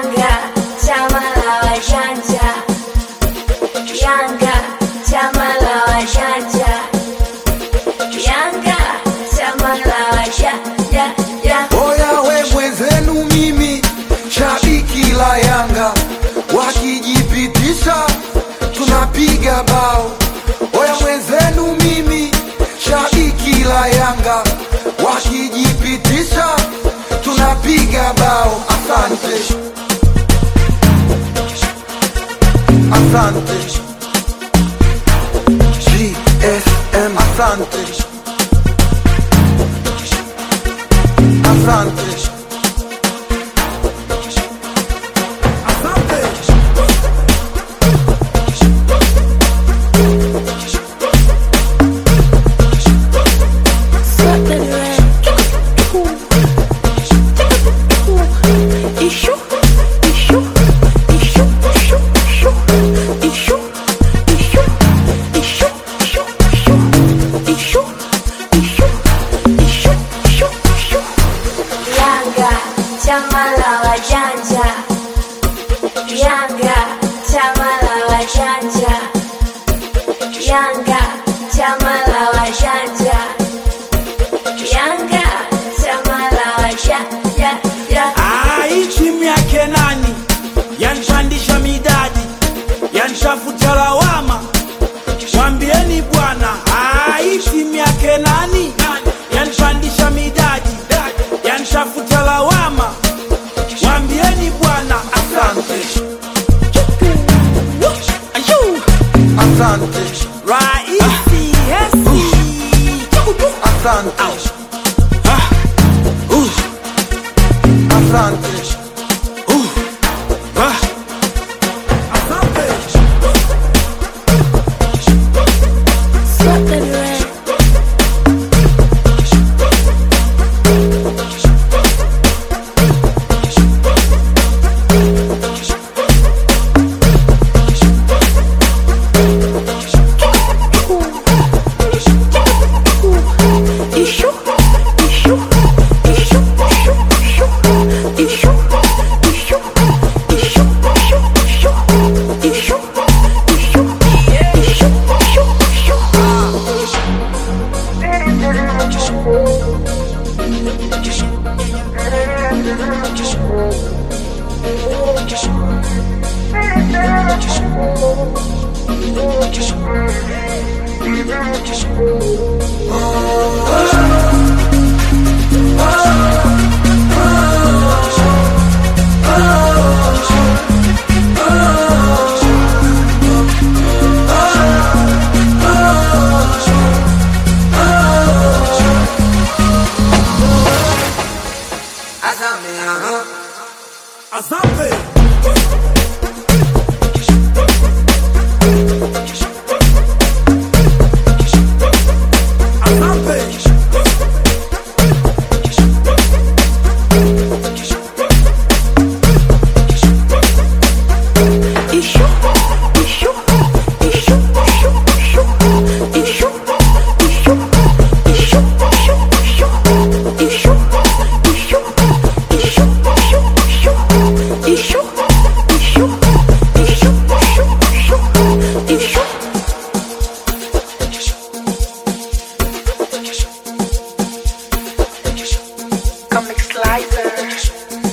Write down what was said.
Yanga, chama la wajanja. Yanga, chama la wajanja. Yanga, chama la wajanja. Oya we mwenzenu mimi shabiki la Yanga, wakijipitisha tunapiga bao. Oya mwenzenu mimi shabiki la Yanga, wakijipitisha tunapiga bao. Asante, asante GSM, asante, asante. Chama la wajanja. Yanga, chama la wajanja. Yanga, chama la wajanja. Yanga, chama la wajanja. Hii timu yake nani? Yanipandisha midadi, yanishafuta lawama. Mwambieni bwana, hii timu yake nani? Yanipandisha midadi, yanishafuta lawama. Mwambieni bwana, asante. Asante, Raisi, Hesi. asante, asante. Azambe. Comic Slicer.